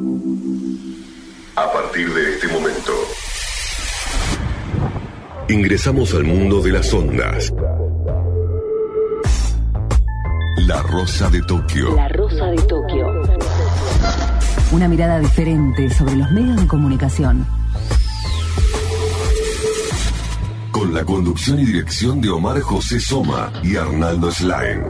A partir de este momento, ingresamos al mundo de las ondas. La Rosa de Tokio. La Rosa de Tokio. Una mirada diferente sobre los medios de comunicación. Con la conducción y dirección de Omar José Soma y Arnaldo Slain.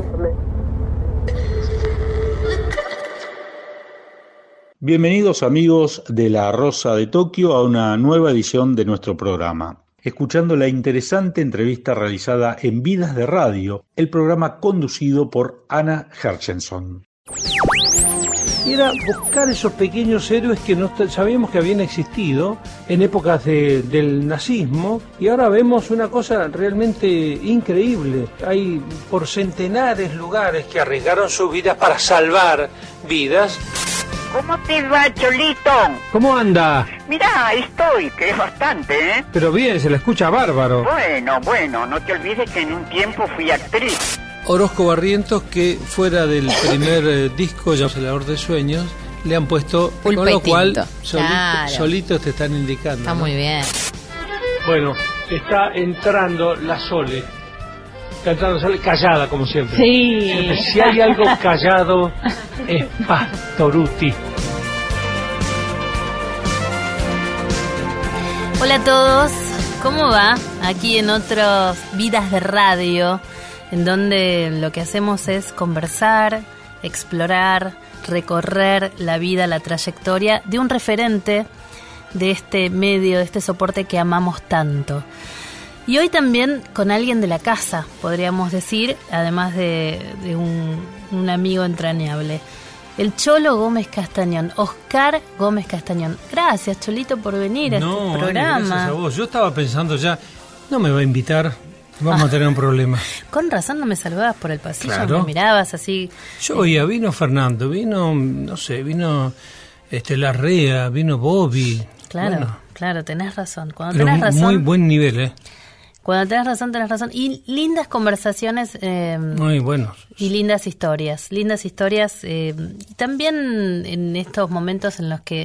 Bienvenidos amigos de La Rosa de Tokio a una nueva edición de nuestro programa. Escuchando la interesante entrevista realizada en Vidas de Radio, el programa conducido por Anna Hershenson. Era buscar esos pequeños héroes que no sabíamos que habían existido en épocas del nazismo, y ahora vemos una cosa realmente increíble. Hay por centenares lugares que arriesgaron sus vidas para salvar vidas. ¿Cómo te va, Cholito? ¿Cómo anda? Mirá, estoy, que es bastante, ¿eh? Pero bien, se la escucha bárbaro. Bueno, no te olvides que en un tiempo fui actriz. Orozco Barrientos, que fuera del primer disco, ya Celador de Sueños, le han puesto, Pulpa con lo cual claro. solitos te están indicando. Está, ¿no? Muy bien. Bueno, está entrando la Sole. Está entrando Sole callada, como siempre. Sí. Si hay algo callado, es Pastorutti. Hola a todos, ¿cómo va? Aquí en otros Vidas de Radio, en donde lo que hacemos es conversar, explorar, recorrer la vida, la trayectoria de un referente de este medio, de este soporte que amamos tanto. Y hoy también con alguien de la casa, podríamos decir, además de un amigo entrañable. El Cholo Gómez Castañón, Oscar Gómez Castañón. Gracias, Cholito, por venir a este programa. Gracias a vos. Yo estaba pensando ya, no me va a invitar, vamos a tener un problema. Con razón no me saludabas por el pasillo, claro. Me mirabas así. Yo oía, vino Fernando, vino Larrea, vino Bobby. Claro, bueno, claro, tenés razón. Cuando pero tenés razón, muy buen nivel, ¿eh? Cuando tenés razón. Y lindas conversaciones. Muy buenos. Y lindas historias. También en estos momentos en los que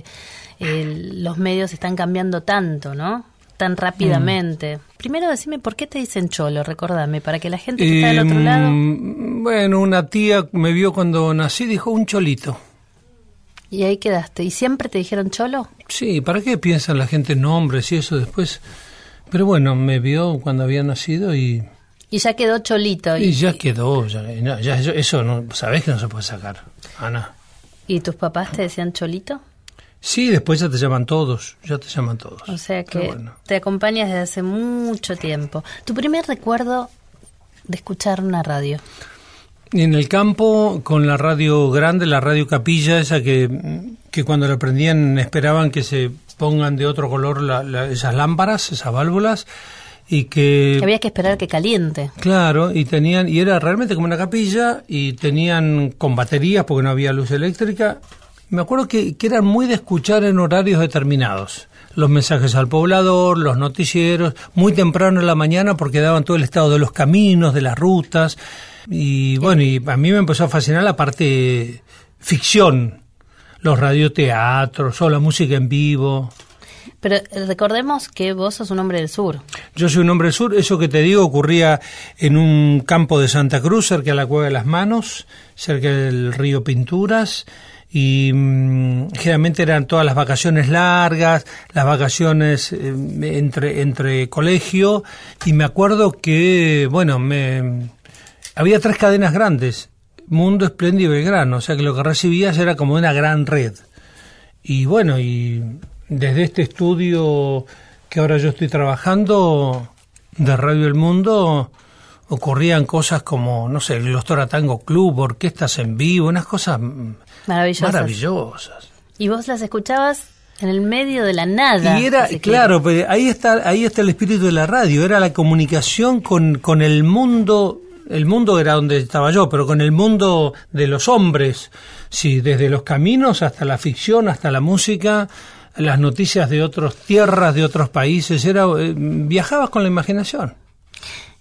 los medios están cambiando tanto, ¿no? Tan rápidamente. Primero decime, ¿por qué te dicen Cholo? Recordame, para que la gente que está del otro lado... Bueno, una tía me vio cuando nací, dijo un cholito. Y ahí quedaste. ¿Y siempre te dijeron Cholo? Sí, ¿para qué piensan la gente nombres y eso después? Pero bueno, me vio cuando había nacido y... Y ya quedó Cholito. Y ya quedó, ya eso no, sabés que no se puede sacar, Ana. ¿Y tus papás te decían Cholito? Sí, después ya te llaman todos. O sea que te acompañas desde hace mucho tiempo. ¿Tu primer recuerdo de escuchar una radio? En el campo, con la radio grande, la radio capilla, esa que cuando la prendían esperaban que se pongan de otro color esas lámparas, esas válvulas, y que había que esperar que caliente. Claro, y era realmente como una capilla, y tenían con baterías porque no había luz eléctrica. Me acuerdo que eran muy de escuchar en horarios determinados. Los mensajes al poblador, los noticieros, muy temprano en la mañana porque daban todo el estado de los caminos, de las rutas. Y bueno, y a mí me empezó a fascinar la parte ficción, los radioteatros o la música en vivo. Pero recordemos que vos sos un hombre del sur. Yo soy un hombre del sur. Eso que te digo ocurría en un campo de Santa Cruz, cerca de la Cueva de las Manos, cerca del río Pinturas. Y generalmente eran todas las vacaciones largas, las vacaciones entre colegio. Y me acuerdo que, bueno, había 3 cadenas grandes, Mundo, Espléndido y Belgrano, o sea que lo que recibías era como una gran red. Y bueno, y desde este estudio que ahora yo estoy trabajando, de Radio El Mundo, ocurrían cosas como, no sé, el Glostora Tango Club, orquestas en vivo, unas cosas maravillosas. ¿Y vos las escuchabas en el medio de la nada? Y era, claro, pero ahí está el espíritu de la radio, era la comunicación con el mundo. El mundo era donde estaba yo, pero con el mundo de los hombres, sí, desde los caminos hasta la ficción, hasta la música, las noticias de otras tierras, de otros países, viajabas con la imaginación.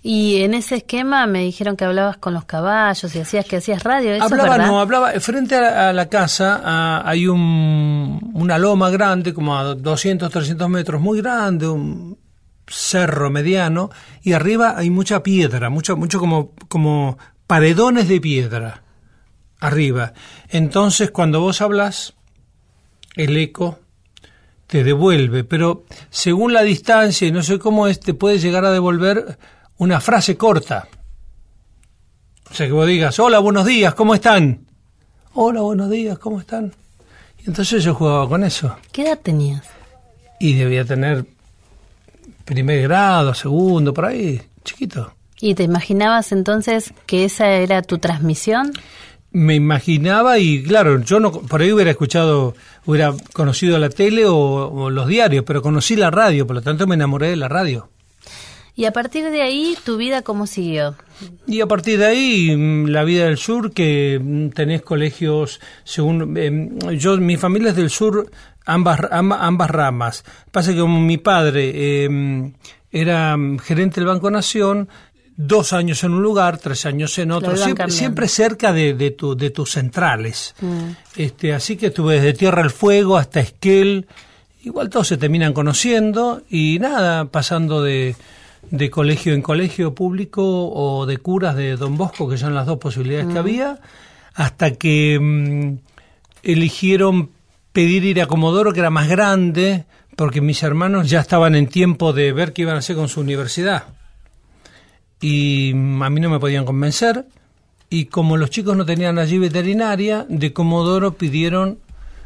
Y en ese esquema me dijeron que hablabas con los caballos y que hacías radio. ¿Eso hablaba frente a la casa. Hay una loma grande, como a 200, 300 metros, muy grande, un cerro mediano, y arriba hay mucha piedra, mucho como paredones de piedra arriba. Entonces, cuando vos hablas, el eco te devuelve, pero según la distancia y no sé cómo te puede llegar a devolver una frase corta. O sea, que vos digas, hola, buenos días, ¿cómo están? Hola, buenos días, ¿cómo están? Y entonces yo jugaba con eso. ¿Qué edad tenías? Y debía tener primer grado, segundo, por ahí, chiquito. ¿Y te imaginabas entonces que esa era tu transmisión? Me imaginaba y claro, yo no, por ahí hubiera conocido la tele o los diarios, pero conocí la radio, por lo tanto me enamoré de la radio. Y a partir de ahí, ¿tu vida cómo siguió? Y a partir de ahí, la vida del sur, que tenés colegios, según mi familia es del sur, ambas ramas. Pasa que como mi padre era gerente del Banco Nación, 2 años en un lugar, 3 años en otro, siempre cerca de tus centrales. Así que estuve desde Tierra del Fuego hasta Esquel, igual todos se terminan conociendo y nada, pasando de colegio en colegio público o de curas de Don Bosco, que son las 2 posibilidades que había, hasta que eligieron pedir ir a Comodoro, que era más grande, porque mis hermanos ya estaban en tiempo de ver qué iban a hacer con su universidad. Y a mí no me podían convencer, y como los chicos no tenían allí veterinaria, de Comodoro pidieron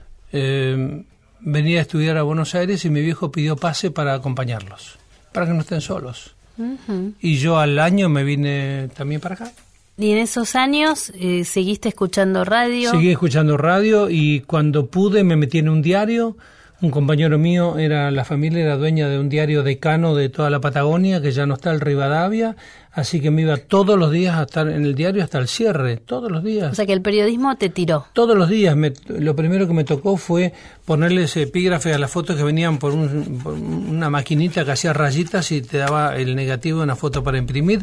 venir a estudiar a Buenos Aires, y mi viejo pidió pase para acompañarlos, para que no estén solos. Y yo al año me vine también para acá. ¿Y en esos años seguiste escuchando radio? Seguí escuchando radio, y cuando pude me metí en un diario. Un compañero mío, la familia era dueña de un diario decano de toda la Patagonia, que ya no está, el Rivadavia, así que me iba todos los días a estar en el diario hasta el cierre, todos los días. O sea que el periodismo te tiró. Todos los días. Lo primero que me tocó fue ponerles epígrafe a las fotos que venían por una maquinita que hacía rayitas y te daba el negativo de una foto para imprimir,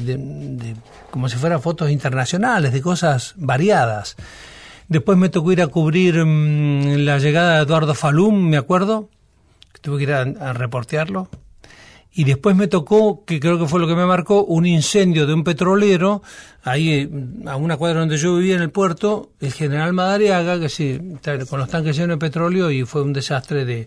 como si fueran fotos internacionales, de cosas variadas. Después me tocó ir a cubrir la llegada de Eduardo Falum, me acuerdo, que tuve que ir a reportearlo. Y después me tocó, que creo que fue lo que me marcó, un incendio de un petrolero, ahí a una cuadra donde yo vivía en el puerto, el general Madariaga, que sí, con los tanques llenos de petróleo, y fue un desastre.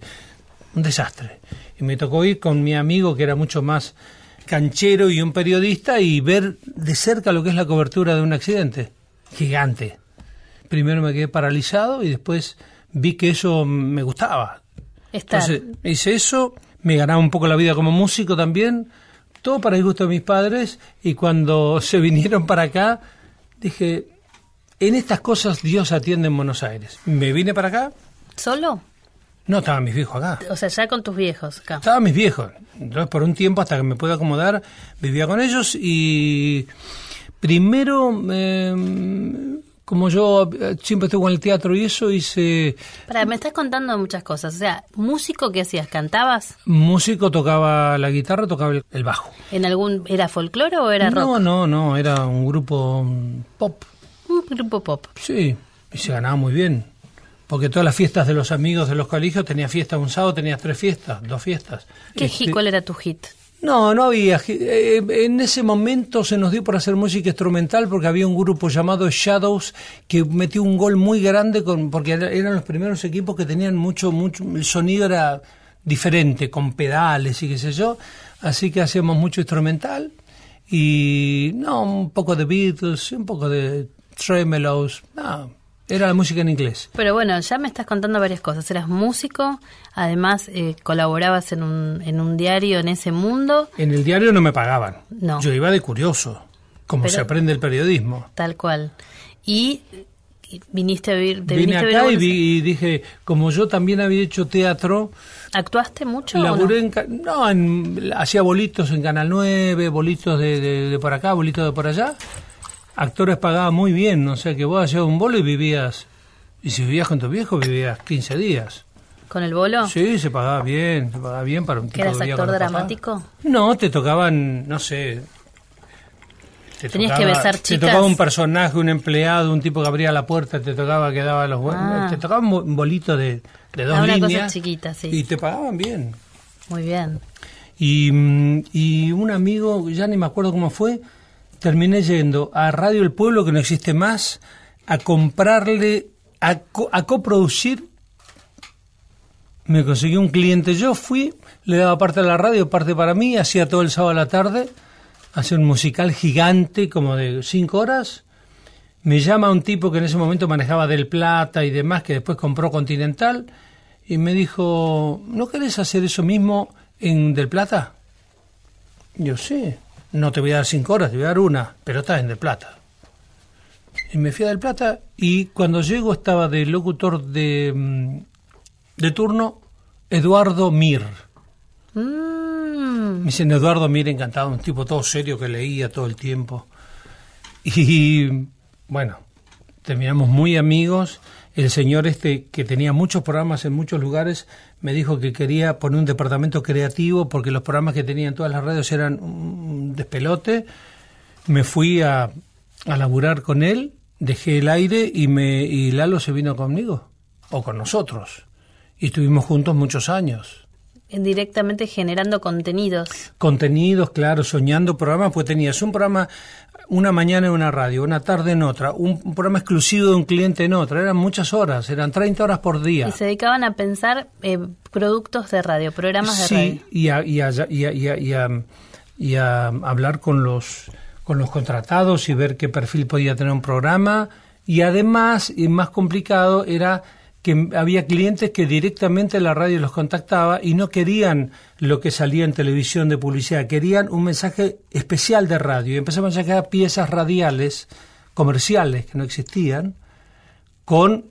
Y me tocó ir con mi amigo, que era mucho más canchero y un periodista, y ver de cerca lo que es la cobertura de un accidente gigante. Primero me quedé paralizado y después vi que eso me gustaba. Entonces hice eso, me ganaba un poco la vida como músico también, todo para el gusto de mis padres, y cuando se vinieron para acá, dije, en estas cosas Dios atiende en Buenos Aires. Me vine para acá. ¿Solo? No, estaban mis viejos acá. O sea, ya con tus viejos acá. Estaban mis viejos. Entonces, por un tiempo, hasta que me pude acomodar, vivía con ellos, y primero... como yo siempre estuve en el teatro y eso, hice... Me estás contando muchas cosas. O sea, ¿músico qué hacías? ¿Cantabas? Músico, tocaba la guitarra, tocaba el bajo. ¿Era folclore o era rock? No, era un grupo pop. Un grupo pop. Sí, y se ganaba muy bien. Porque todas las fiestas de los amigos de los colegios, tenía fiesta un sábado, tenías 3 fiestas, 2 fiestas. ¿Cuál era tu hit? No había. En ese momento se nos dio por hacer música instrumental, porque había un grupo llamado Shadows que metió un gol muy grande, porque eran los primeros equipos que tenían mucho, el sonido era diferente, con pedales y qué sé yo, así que hacíamos mucho instrumental, y un poco de Beatles, un poco de Tremelows, era la música en inglés. Pero bueno, ya me estás contando varias cosas. Eras músico, además colaborabas en un diario en ese mundo. En el diario no me pagaban. No. Yo iba de curioso, como se aprende el periodismo. Tal cual. Y viniste a vivir... Vine acá y dije, como yo también había hecho teatro... ¿Actuaste mucho? Laburé hacía bolitos en Canal 9, bolitos de por acá, bolitos de por allá. Actores pagaban muy bien, o sea que vos hacías un bolo y vivías, y si vivías con tus viejos vivías 15 días. ¿Con el bolo? Sí, se pagaba bien para un tipo de vida. ¿Eras actor dramático? No, te tocaban, no sé, Tenías que besar chicas. Te tocaba un personaje, un empleado, un tipo que abría la puerta, te tocaba que daba los buenos. Te tocaba un bolito de 2 una líneas. Cosa chiquita, sí. Y te pagaban bien. Muy bien. Y un amigo, ya ni me acuerdo cómo fue, terminé yendo a Radio El Pueblo, que no existe más, a comprarle, a coproducir. Me conseguí un cliente. Yo fui, le daba parte a la radio, parte para mí, hacía todo el sábado a la tarde, hacía un musical gigante, como de 5 horas. Me llama un tipo que en ese momento manejaba Del Plata y demás, que después compró Continental, y me dijo, ¿no querés hacer eso mismo en Del Plata? Yo, sí, no te voy a dar 5 horas, te voy a dar 1, pero estás en Del Plata. Y me fui a Del Plata, y cuando llego estaba de locutor de turno Eduardo Mir. Me dicen Eduardo Mir, encantado, un tipo todo serio que leía todo el tiempo. Y bueno, terminamos muy amigos. El señor que tenía muchos programas en muchos lugares, me dijo que quería poner un departamento creativo porque los programas que tenía en todas las radios eran un despelote. Me fui a laburar con él, dejé el aire y Lalo se vino conmigo, o con nosotros. Y estuvimos juntos muchos años. Directamente generando contenidos. Contenidos, claro, soñando programas, pues tenías un programa una mañana en una radio, una tarde en otra, un programa exclusivo de un cliente en otra, eran muchas horas, eran 30 horas por día. Y se dedicaban a pensar productos de radio, programas de radio. Sí, y a hablar con los contratados y ver qué perfil podía tener un programa. Y además, y más complicado, era que había clientes que directamente la radio los contactaba y no querían lo que salía en televisión de publicidad, querían un mensaje especial de radio. Y empezamos a sacar piezas radiales, comerciales, que no existían, con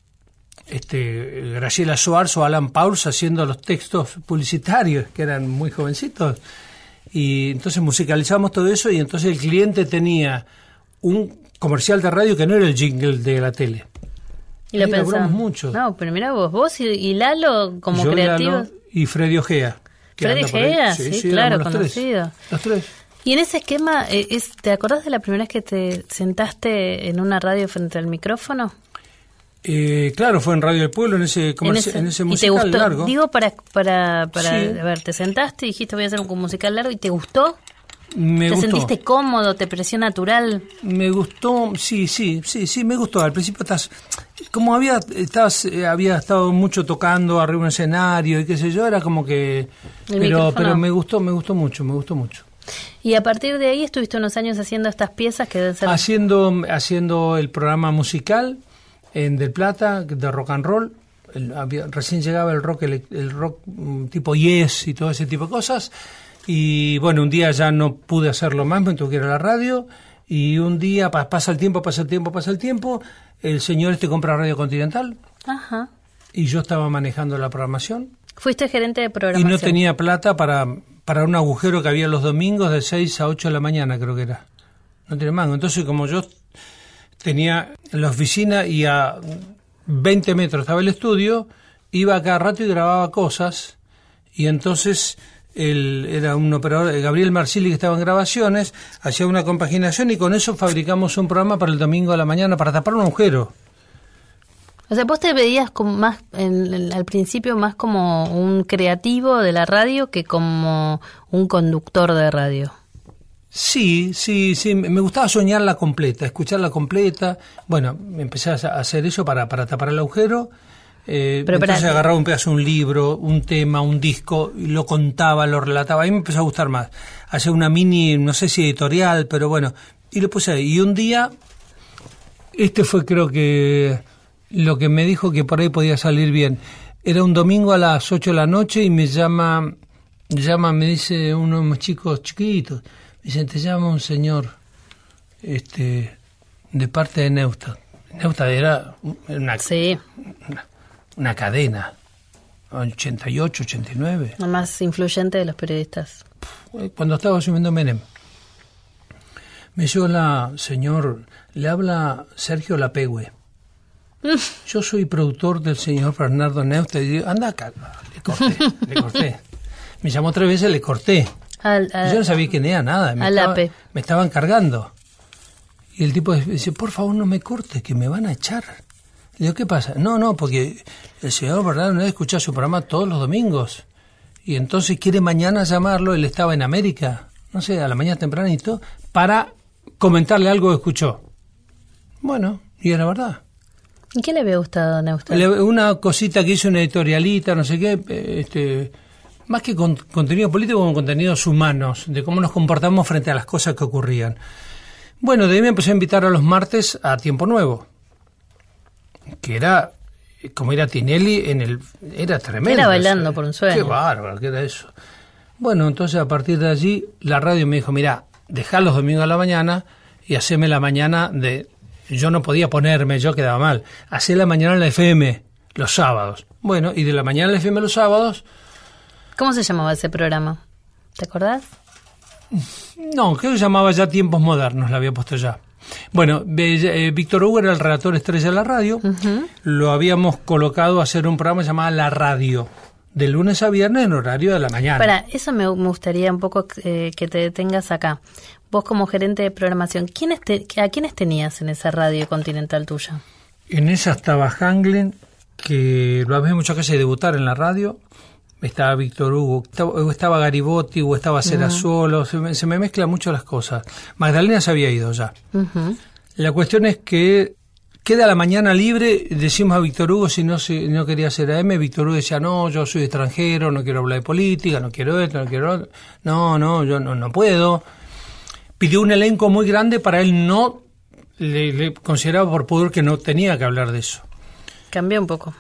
Graciela Suárez o Alan Pauls haciendo los textos publicitarios, que eran muy jovencitos. Y entonces musicalizamos todo eso y entonces el cliente tenía un comercial de radio que no era el jingle de la tele. Y lo pensamos mucho. No, pero mirá vos y Lalo como creativos. Y Freddy Ojea. Freddy Ojea, sí, claro, conocido. Los tres. Y en ese esquema, ¿te acordás de la primera vez que te sentaste en una radio frente al micrófono? Claro, fue en Radio del Pueblo, en ese musical ¿Y te gustó? largo. Digo, para Sí. a ver, te sentaste y dijiste voy a hacer un musical largo, ¿y te gustó? Me ¿Te gustó. sentiste cómodo? ¿Te pareció natural? Me gustó, sí, me gustó. Al principio como había estado mucho tocando arriba de un escenario y qué sé yo, era como que... Pero me gustó mucho. Y a partir de ahí estuviste unos años haciendo estas piezas que deben ser... Haciendo el programa musical en Del Plata, de rock and roll. Recién llegaba el rock tipo Yes y todo ese tipo de cosas. Y bueno, un día ya no pude hacerlo más, me tuve que ir a la radio. Y un día pasa el tiempo, el señor compra Radio Continental. Ajá. Y yo estaba manejando la programación. Fuiste gerente de programación. Y no tenía plata para un agujero que había los domingos de 6 a 8 de la mañana, creo que era. No tenía mango. Entonces, como yo tenía en la oficina y a 20 metros estaba el estudio, iba a cada rato y grababa cosas. Y entonces él era un operador, Gabriel Marsili, que estaba en grabaciones, hacía una compaginación y con eso fabricamos un programa para el domingo a la mañana para tapar un agujero. O sea, vos te veías más al principio más como un creativo de la radio que como un conductor de radio. Sí, me gustaba soñarla completa, escucharla completa. Bueno, empecé a hacer eso para tapar el agujero. Entonces agarraba un pedazo de un libro, un tema, un disco, y lo contaba, lo relataba. A mí me empezó a gustar más. Hacer una mini, no sé si editorial, pero bueno, y lo puse ahí. Y un día, fue creo que lo que me dijo que por ahí podía salir bien. Era un domingo a las 8 de la noche y me me dice uno de los chicos chiquitos, me dice, te llama un señor de parte de Neustadt. Neustadt era una cadena, 88, 89. La más influyente de los periodistas. Cuando estaba asumiendo Menem. Me dijo, hola, señor, le habla Sergio Lapegüe. Yo soy productor del señor Bernardo Neustadt. Y digo, anda acá. Le corté. Me llamó 3 veces, le corté. Yo no sabía quién era nada. Me estaban cargando. Y el tipo dice, por favor no me cortes, que me van a echar. Le digo, ¿qué pasa? No, porque el señor Bernardo no escucha su programa todos los domingos. Y entonces quiere mañana llamarlo, él estaba en América, no sé, a la mañana tempranito, para comentarle algo que escuchó. Bueno, y era verdad. ¿Y qué le había gustado a Neustadt? Una cosita que hizo, una editorialita, no sé qué, más que contenido político, con contenidos humanos, de cómo nos comportamos frente a las cosas que ocurrían. Bueno, de ahí me empecé a invitar a los martes a Tiempo Nuevo, que era como ir a Tinelli era tremendo. Era Bailando por un Sueño. Qué bárbaro, ¿qué era eso? Bueno, entonces a partir de allí la radio me dijo, mirá, dejá los domingos a la mañana y haceme la mañana de... Yo no podía ponerme, yo quedaba mal. Hacé la mañana en la FM los sábados. Bueno, y de la mañana en la FM los sábados... ¿Cómo se llamaba ese programa? ¿Te acordás? No, creo que se llamaba ya Tiempos Modernos, la había puesto ya. Bueno, Víctor Hugo era el redactor estrella de la radio. Uh-huh. Lo habíamos colocado a hacer un programa llamado La Radio, de lunes a viernes en horario de la mañana. Para eso me gustaría un poco que te detengas acá. Vos como gerente de programación, ¿a quiénes tenías en esa radio continental tuya? En esa estaba Hanglen, que lo había muchas veces debutar en la radio. Estaba Víctor Hugo, estaba Garibotti, o estaba Serazuolo, se me mezclan mucho las cosas. Magdalena se había ido ya. Uh-huh. La cuestión es que queda la mañana libre, decimos a Víctor Hugo si no quería hacer AM, Víctor Hugo decía, no, yo soy extranjero, no quiero hablar de política, no quiero esto, no quiero otro. No, yo no puedo. Pidió un elenco muy grande, para él no, le consideraba por pudor que no tenía que hablar de eso. Cambió un poco.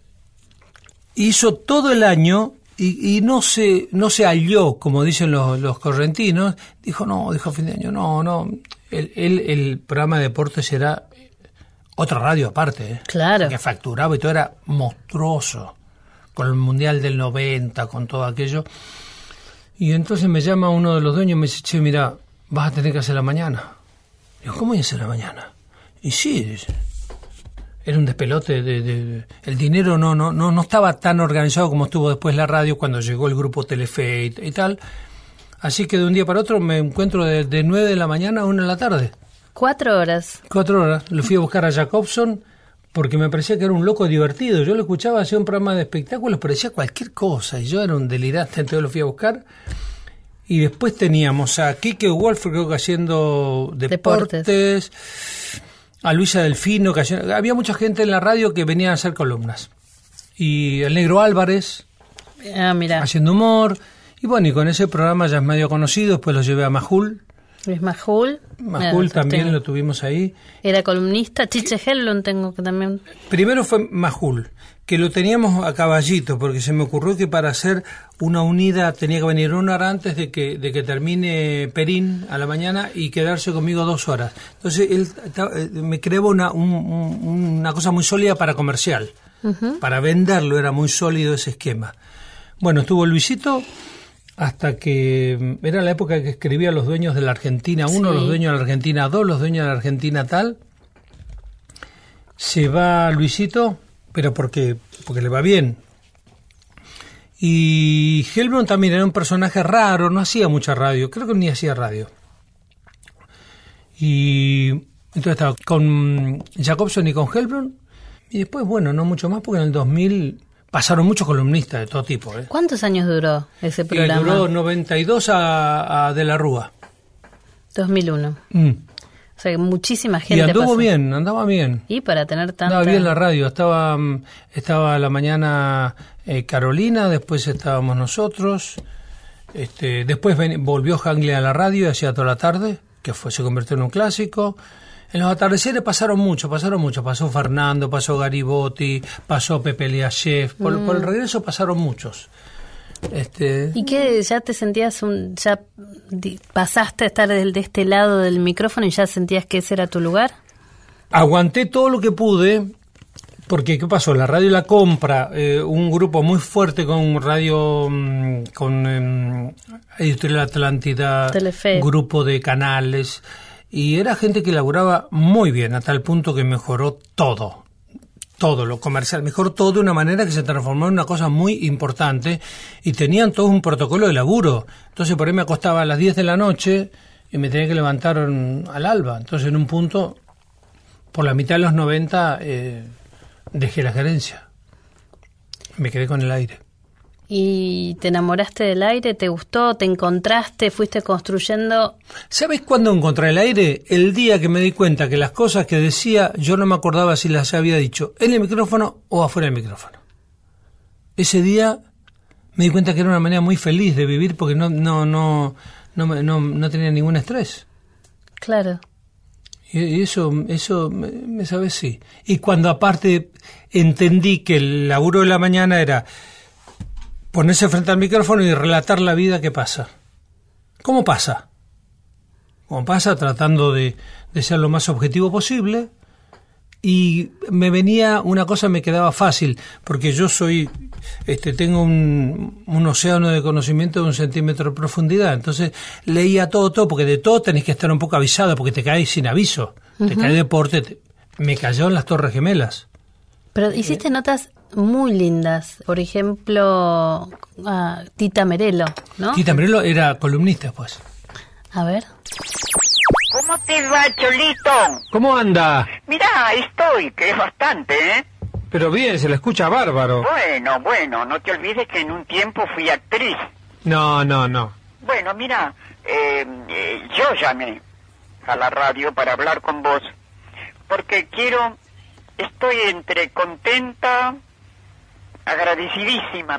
Hizo todo el año y no se halló, como dicen los correntinos. Dijo a fin de año, no. El programa de deportes era otra radio aparte. Claro. Que facturaba y todo era monstruoso. Con el Mundial del 90, con todo aquello. Y entonces me llama uno de los dueños y me dice, che, mira, vas a tener que hacer la mañana. Digo, ¿cómo voy a hacer la mañana? Y sí, dice. Era un despelote el dinero no estaba tan organizado como estuvo después la radio cuando llegó el grupo Telefe y tal. Así que de un día para otro me encuentro de 9 de la mañana a 1 de la tarde. 4 horas. 4 horas. Lo fui a buscar a Jacobson porque me parecía que era un loco divertido. Yo lo escuchaba, hacía un programa de espectáculos, parecía cualquier cosa y yo era un delirante, entonces lo fui a buscar. Y después teníamos a Quique Wolf, creo que haciendo deportes. A Luisa Delfino, había mucha gente en la radio que venía a hacer columnas. Y el Negro Álvarez, haciendo humor. Y bueno, y con ese programa ya es medio conocido, después lo llevé a Majul. Luis Majul. Majul también lo tuvimos ahí. Era columnista. Chiche Hellon tengo que también... Primero fue Majul, que lo teníamos a caballito, porque se me ocurrió que para hacer una unida tenía que venir 1 hora antes de que termine Perín a la mañana y quedarse conmigo 2 horas. Entonces él me creó una cosa muy sólida para comercial. Uh-huh. Para venderlo era muy sólido ese esquema. Bueno, estuvo Luisito hasta que era la época que escribía Los Dueños de la Argentina 1, sí. Los Dueños de la Argentina 2, Los Dueños de la Argentina tal. Se va Luisito, pero porque le va bien. Y Helblum también era un personaje raro, no hacía mucha radio, creo que ni hacía radio. Y entonces estaba con Jacobson y con Helblum, y después, bueno, no mucho más, porque en el 2000 pasaron muchos columnistas de todo tipo. ¿Cuántos años duró ese programa? Duró 92 a De la Rúa. 2001. O sea, muchísima gente. Y andaba bien. Y para tener tanta... Andaba bien la radio. Estaba a la mañana Carolina, después estábamos nosotros. Después volvió Hanglen a la radio y hacía toda la tarde, que se convirtió en un clásico. En los atardeceres pasaron mucho. Pasó Fernando, pasó Garibotti, pasó Pepe Liachev. Por el regreso pasaron muchos. ¿Y qué? ¿Ya te sentías ya pasaste a estar de este lado del micrófono y ya sentías que ese era tu lugar? Aguanté todo lo que pude, porque ¿qué pasó? La radio la compra un grupo muy fuerte con radio, con Editorial Atlántida, Telefe, grupo de canales, y era gente que laburaba muy bien, a tal punto que mejoró todo lo comercial, mejor todo de una manera que se transformó en una cosa muy importante y tenían todo un protocolo de laburo. Entonces por ahí me acostaba a las 10 de la noche y me tenía que levantar al alba. Entonces, en un punto, por la mitad de los 90, dejé la gerencia. Me quedé con el aire. ¿Y te enamoraste del aire? ¿Te gustó? ¿Te encontraste? ¿Fuiste construyendo? ¿Sabes cuándo encontré el aire? El día que me di cuenta que las cosas que decía yo no me acordaba si las había dicho en el micrófono o afuera del micrófono. Ese día me di cuenta que era una manera muy feliz de vivir porque no tenía ningún estrés. Claro. Y eso me sabe, sí. Y cuando aparte entendí que el laburo de la mañana era ponerse frente al micrófono y relatar la vida que pasa. ¿Cómo pasa? ¿Cómo pasa? Tratando de ser lo más objetivo posible. Y me venía una cosa, me quedaba fácil, porque yo tengo un océano de conocimiento de 1 centímetro de profundidad. Entonces leía todo, porque de todo tenés que estar un poco avisado, porque te caes sin aviso. Te cae deporte. Me cayó en las Torres Gemelas. Pero hiciste notas muy lindas. Por ejemplo, Tita Merelo, ¿no? Tita Merelo era columnista, pues. A ver. ¿Cómo te va, Cholito? ¿Cómo anda? Mirá, estoy, que es bastante, ¿eh? Pero bien, se la escucha bárbaro. Bueno, no te olvides que en un tiempo fui actriz. No. Bueno, mira, yo llamé a la radio para hablar con vos, porque estoy entre contenta, agradecidísima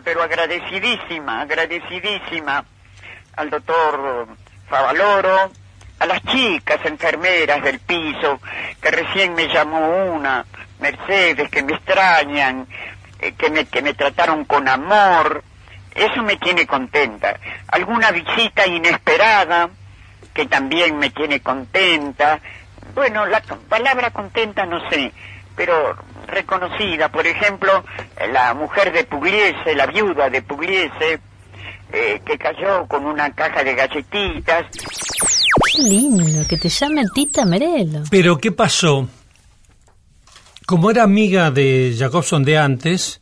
al doctor Favaloro, a las chicas enfermeras del piso, que recién me llamó una, Mercedes, que me extrañan, que me trataron con amor. Eso me tiene contenta. Alguna visita inesperada, que también me tiene contenta. Bueno, la palabra contenta no sé, pero reconocida. Por ejemplo, la mujer de Pugliese, la viuda de Pugliese, que cayó con una caja de galletitas. Qué lindo que te llame Tita Merelo. Pero ¿qué pasó? Como era amiga de Jacobson de antes,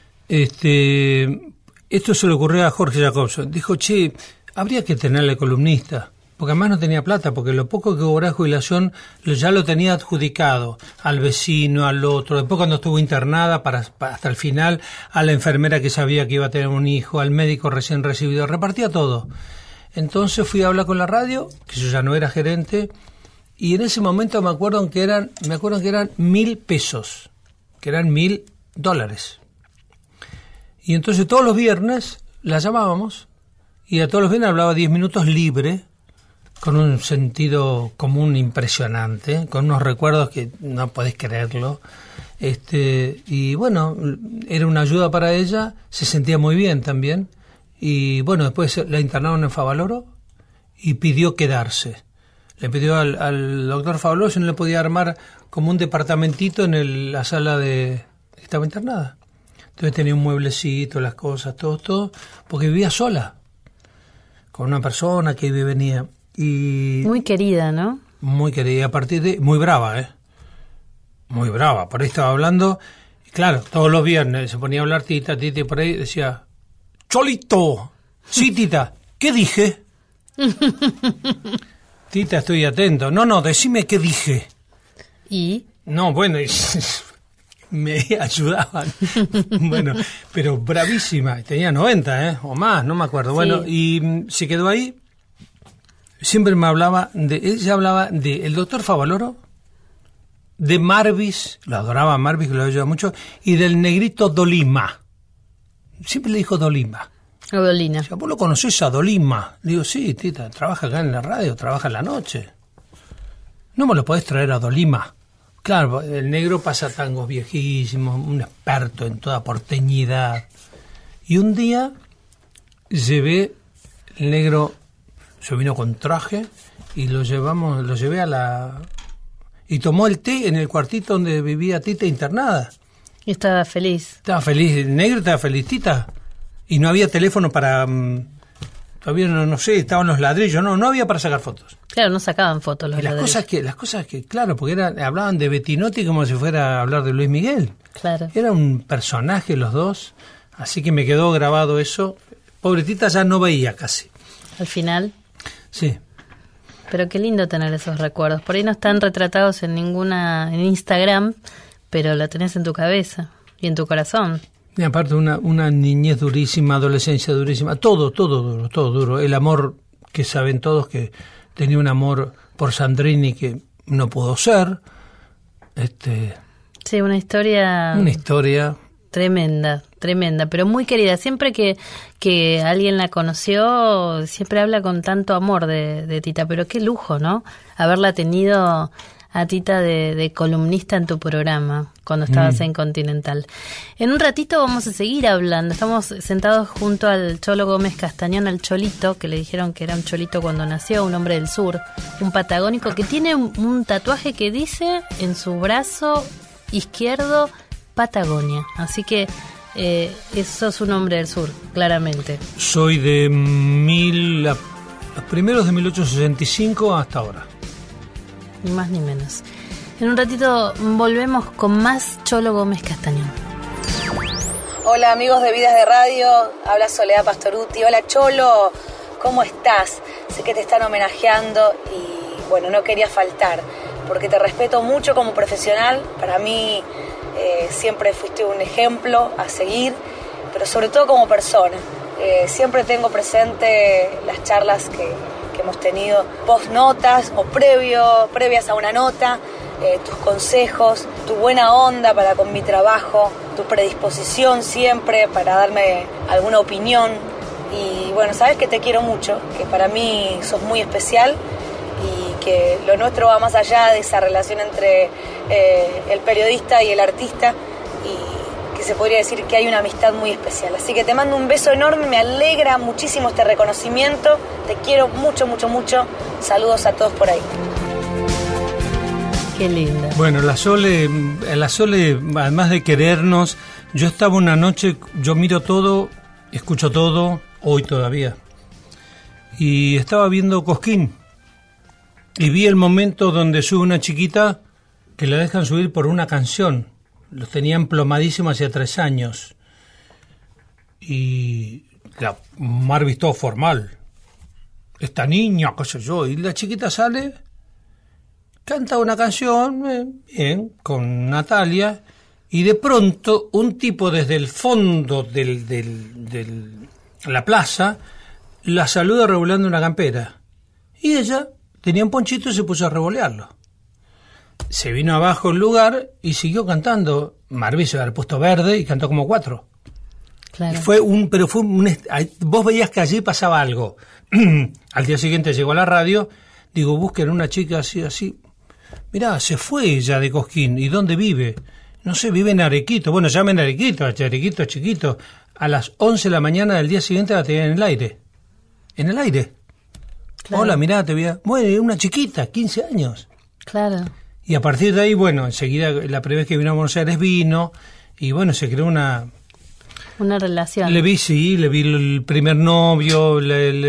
esto se le ocurrió a Jorge Jacobson. Dijo, che, habría que tenerle columnista, porque además no tenía plata, porque lo poco que cobraba jubilación ya lo tenía adjudicado al vecino, al otro. Después cuando estuvo internada, hasta el final, a la enfermera que sabía que iba a tener un hijo, al médico recién recibido, repartía todo. Entonces fui a hablar con la radio, que yo ya no era gerente, y en ese momento me acuerdo que eran 1.000 pesos, que eran $1.000. Y entonces todos los viernes la llamábamos, y a todos los viernes hablaba 10 minutos libre, con un sentido común impresionante, con unos recuerdos que no podés creerlo. Y bueno, era una ayuda para ella, se sentía muy bien también. Y bueno, después la internaron en Favaloro y pidió quedarse. Le pidió al doctor Favaloro si no le podía armar como un departamentito en la sala que estaba internada. Entonces tenía un mueblecito, las cosas, todo, porque vivía sola, con una persona que iba y venía. Y muy querida, ¿no? Muy querida, a partir de... Muy brava, Muy brava. Por ahí estaba hablando, y claro, todos los viernes se ponía a hablar Tita, y por ahí decía... Cholito. Sí, Tita. ¿Qué dije? Tita, estoy atento. No, decime qué dije. ¿Y? No, bueno, me ayudaban. Bueno, pero bravísima. Tenía 90, o más, no me acuerdo. Sí. Bueno, y se quedó ahí. Siempre me hablaba ella hablaba de el doctor Favaloro, de Marvis, lo adoraba Marvis, que lo ayudaba mucho, y del negrito Dolima. Siempre le dijo Dolima. O Dolina. O sea, ¿vos lo conocés a Dolima? Le digo, sí, Tita, trabaja acá en la radio, trabaja en la noche. ¿No me lo podés traer a Dolima? Claro, el negro pasa tangos viejísimos, un experto en toda porteñidad. Y un día el negro se vino con traje y lo llevé y tomó el té en el cuartito donde vivía Tita internada. Y estaba feliz. Estaba feliz, el negro estaba feliz, Tita. Y no había teléfono para... todavía no sé, estaban los ladrillos, no había para sacar fotos. Claro, no sacaban fotos los ladrillos. Las cosas que, claro, porque hablaban de Bettinotti como si fuera a hablar de Luis Miguel. Claro. Era un personaje los dos, así que me quedó grabado eso. Pobre Tita ya no veía casi. Al final. Sí. Pero qué lindo tener esos recuerdos. Por ahí no están retratados en Instagram, pero lo tenés en tu cabeza y en tu corazón. Y aparte una niñez durísima, adolescencia durísima, todo duro. El amor que saben todos, que tenía un amor por Sandrini que no pudo ser. Sí, una historia tremenda, pero muy querida. Siempre que alguien la conoció, siempre habla con tanto amor de Tita, pero qué lujo, ¿no? Haberla tenido a Tita de columnista en tu programa cuando estabas en Continental. En un ratito vamos a seguir hablando. Estamos sentados junto al Cholo Gómez Castañón, al Cholito, que le dijeron que era un cholito cuando nació, un hombre del sur, un patagónico que tiene un tatuaje que dice en su brazo izquierdo Patagonia. Así que eso es un hombre del sur, claramente. Soy de los primeros de 1865 hasta ahora. Ni más ni menos. En un ratito volvemos con más Cholo Gómez Castañón. Hola amigos de Vidas de Radio, habla Soledad Pastoruti. Hola Cholo, ¿cómo estás? Sé que te están homenajeando y bueno, no quería faltar porque te respeto mucho como profesional. Para mí siempre fuiste un ejemplo a seguir, pero sobre todo como persona. Siempre tengo presente las charlas que hemos tenido post notas o previas a una nota, tus consejos, tu buena onda para con mi trabajo, tu predisposición siempre para darme alguna opinión. Y bueno, sabes que te quiero mucho, que para mí sos muy especial y que lo nuestro va más allá de esa relación entre el periodista y el artista, y que se podría decir que hay una amistad muy especial. Así que te mando un beso enorme, me alegra muchísimo este reconocimiento, te quiero mucho, mucho, mucho. Saludos a todos por ahí. Qué linda. Bueno, la Sole, además de querernos, yo estaba una noche, yo miro todo, escucho todo, hoy todavía, y estaba viendo Cosquín, y vi el momento donde sube una chiquita que la dejan subir por una canción. Los tenían plomadísimos hacía 3 años. Y Marvis todo formal. Esta niña, qué sé yo. Y la chiquita sale, canta una canción, bien, con Natalia, y de pronto un tipo desde el fondo de la plaza la saluda revoleando una campera. Y ella tenía un ponchito y se puso a revolearlo. Se vino abajo el lugar y siguió cantando. Marvis se había puesto verde y cantó como 4. Claro. Vos veías que allí pasaba algo. Al día siguiente llegó a la radio, digo, busquen una chica así. Mirá, se fue ella de Cosquín. ¿Y dónde vive? No sé, vive en Arequito. Bueno, llamen a Arequito, Arequito es chiquito. A las 11 de la mañana del día siguiente la tenían en el aire. En el aire. Claro. Hola, mirá, te veía. Bueno, una chiquita, 15 años. Claro. Y a partir de ahí, bueno, enseguida, la primera vez que vino a Buenos Aires vino, y bueno, se creó una relación. Le vi el primer novio,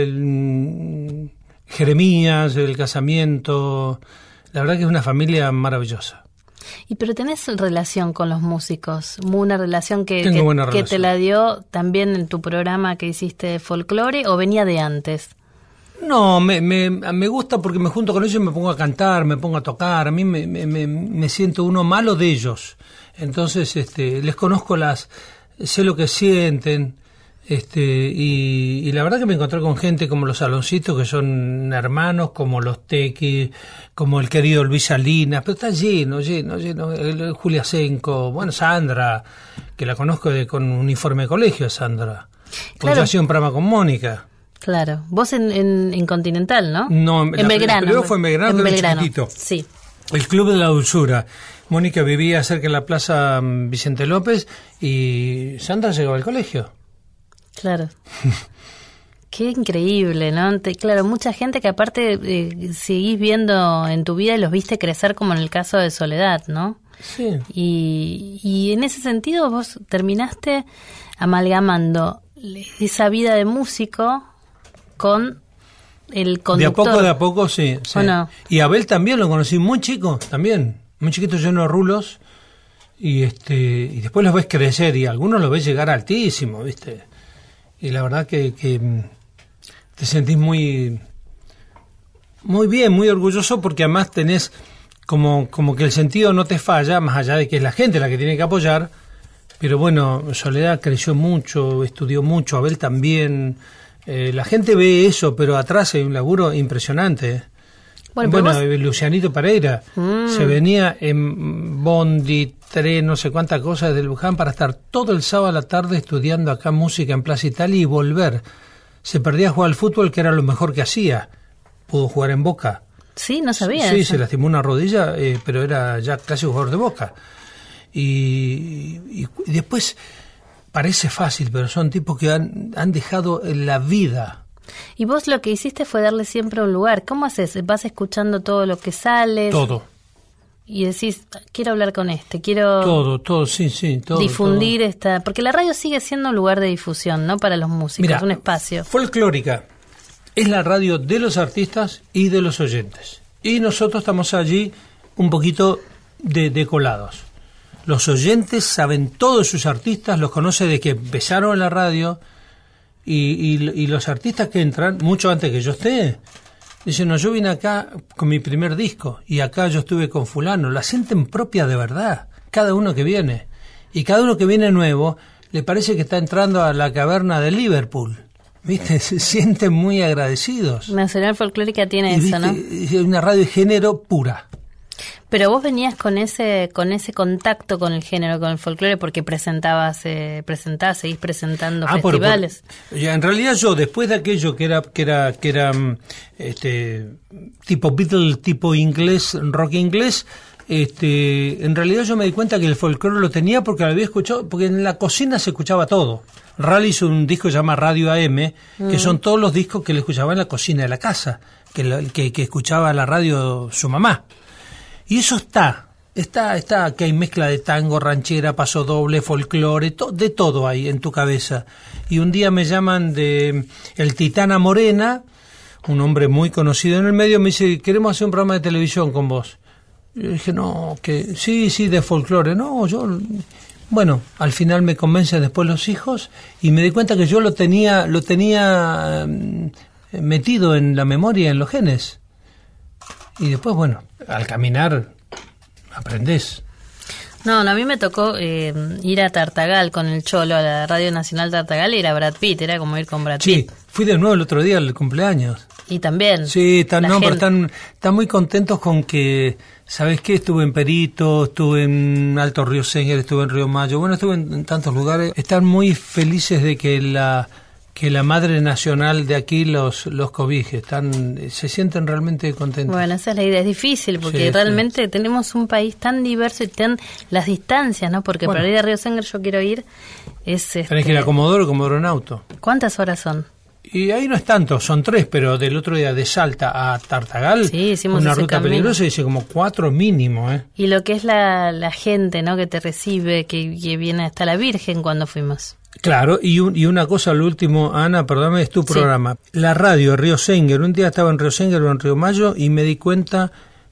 Jeremías, el casamiento. La verdad que es una familia maravillosa. Y pero tenés relación con los músicos, una relación que relación. Te la dio también en tu programa que hiciste de folclore, ¿o venía de antes? No, me gusta porque me junto con ellos y me pongo a cantar, me pongo a tocar. A mí me siento uno malo de ellos. Entonces, les conozco sé lo que sienten. Y la verdad que me encontré con gente como los Aloncitos, que son hermanos, como los Tequi, como el querido Luis Salinas, pero está lleno, Julia Senco, bueno, Sandra, que la conozco con uniforme de colegio, Sandra. Pues yo hacía un programa con Mónica. Claro, vos en Continental, ¿no? No, en Belgrano. Primero fue en Belgrano, chiquitito. Sí. El Club de la Dulzura. Mónica vivía cerca de la Plaza Vicente López y Sandra llegaba al colegio. Claro. Qué increíble, ¿no? Claro, mucha gente que aparte seguís viendo en tu vida y los viste crecer, como en el caso de Soledad, ¿no? Sí. Y en ese sentido vos terminaste amalgamando esa vida de músico con el conductor. De a poco, sí. ¿O no? Y Abel también lo conocí muy chico, también. Muy chiquito, lleno de rulos. Y después los ves crecer y algunos los ves llegar altísimo, ¿viste? Y la verdad que te sentís muy Muy bien, muy orgulloso porque además tenés como que el sentido no te falla, más allá de que es la gente la que tiene que apoyar. Pero bueno, Soledad creció mucho, estudió mucho, Abel también. La gente ve eso, pero atrás hay un laburo impresionante. Bueno, Lucianito Pereira se venía en bondi, tren, no sé cuántas cosas de Luján para estar todo el sábado a la tarde estudiando acá música en Plaza Italia y volver. Se perdía a jugar al fútbol, que era lo mejor que hacía. Pudo jugar en Boca. Sí, no sabía. Sí, eso. se lastimó una rodilla, pero era ya casi jugador de Boca. Y después parece fácil, pero son tipos que han dejado la vida. Y vos lo que hiciste fue darle siempre un lugar. ¿Cómo haces? ¿Vas escuchando todo lo que sale? Todo. Y decís, quiero hablar con quiero... Todo, sí, todo. Difundir todo. esta... Porque la radio sigue siendo un lugar de difusión, ¿no? Para los músicos, Mirá, un espacio. Folclórica es la radio de los artistas y de los oyentes. Y nosotros estamos allí un poquito de colados. Los oyentes saben todos sus artistas, los conocen desde que empezaron en la radio, y los artistas que entran, mucho antes que yo esté, dicen, no, yo vine acá con mi primer disco, y acá yo estuve con fulano. La sienten propia de verdad, cada uno que viene. Y cada uno que viene nuevo, le parece que está entrando a la caverna de Liverpool. ¿Viste? Se sienten muy agradecidos. Nacional Folclórica tiene eso, ¿viste? ¿no? Es una radio de género pura. Pero vos venías con ese contacto con el género, con el folclore, porque presentás, seguís presentando festivales. En realidad yo, después de aquello que era tipo Beatles, tipo inglés, rock inglés, en realidad yo me di cuenta que el folclore lo tenía porque lo había escuchado, porque en la cocina se escuchaba todo. Rally hizo un disco que se llama Radio AM, que son todos los discos que le escuchaba en la cocina de la casa, que escuchaba la radio su mamá. Y eso está, que hay mezcla de tango, ranchera, paso doble, folclore, de todo hay en tu cabeza. Y un día me llaman de el Titana Morena, un hombre muy conocido en el medio, me dice, queremos hacer un programa de televisión con vos. Yo dije, no, que sí, de folclore. No, bueno, al final me convencen después los hijos y me di cuenta que yo lo tenía metido en la memoria, en los genes. Y después, bueno, al caminar aprendés. No, a mí me tocó ir a Tartagal con el Cholo, a la Radio Nacional Tartagal, y era Brad Pitt, era como ir con Brad Pitt. Sí, fui de nuevo el otro día al cumpleaños. Y también. Sí, pero están muy contentos con que, ¿sabes qué? Estuve en Perito, estuve en Alto Río Sénger, estuve en Río Mayo, bueno, estuve en tantos lugares. Están muy felices de que la madre nacional de aquí los cobije, se sienten realmente contentos. Bueno, esa es la idea, es difícil porque realmente tenemos un país tan diverso y las distancias, ¿no? Porque para ir a Río Sénger yo quiero ir, tenés que ir a Comodoro en auto. ¿Cuántas horas son? Y ahí no es tanto, son 3, pero del otro día de Salta a Tartagal, una ruta peligrosa, dice como 4 mínimo, ¿eh? Y lo que es la gente, ¿no? Que te recibe, que viene hasta la Virgen cuando fuimos. Claro, y una cosa al último, Ana, perdóname, es tu programa. La radio de Río Sénger, un día estaba en Río Sénger o en Río Mayo y me di cuenta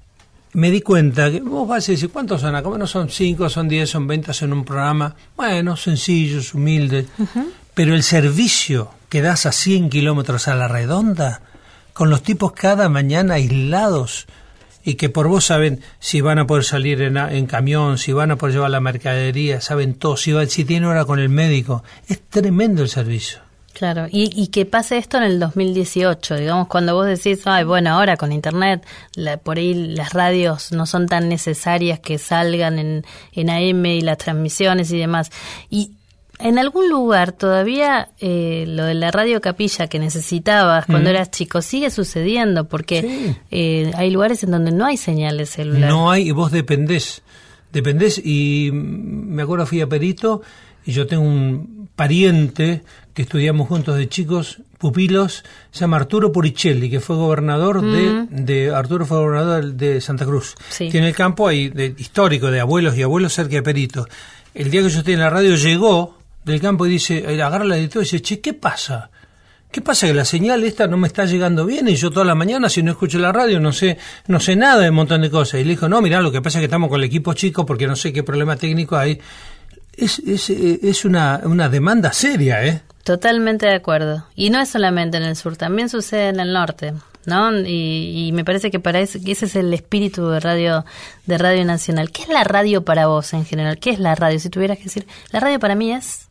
que vos vas a decir, ¿cuántos son acá? Bueno, son 5, son 10, son 20, son un programa, bueno, sencillos, humildes, pero el servicio que das a 100 kilómetros a la redonda, con los tipos cada mañana aislados, y que por vos saben si van a poder salir en camión, si van a poder llevar la mercadería, saben todo, si tienen hora con el médico. Es tremendo el servicio. Claro, y que pase esto en el 2018, digamos, cuando vos decís, bueno, ahora con internet, por ahí las radios no son tan necesarias que salgan en AM y las transmisiones y demás. Y en algún lugar todavía lo de la radio capilla que necesitabas cuando eras chico sigue sucediendo porque hay lugares en donde no hay señal de celular. No hay, y vos dependés, y me acuerdo fui a Perito y yo tengo un pariente que estudiamos juntos de chicos, pupilos, se llama Arturo Puricelli, que fue gobernador Arturo fue gobernador de Santa Cruz. Sí. Tiene el campo ahí histórico de abuelos y abuelos cerca de Perito. El día que yo estoy en la radio llegó del campo y dice, agarra la editora y dice, che, ¿qué pasa? ¿Qué pasa? Que la señal esta no me está llegando bien y yo toda la mañana si no escucho la radio no sé nada de un montón de cosas. Y le dijo, no, mirá, lo que pasa es que estamos con el equipo chico porque no sé qué problema técnico hay. Es una demanda seria, ¿eh? Totalmente de acuerdo. Y no es solamente en el sur, también sucede en el norte. ¿no? Y me parece que que ese es el espíritu de Radio Nacional. ¿Qué es la radio para vos en general? ¿Qué es la radio? Si tuvieras que decir, la radio para mí es...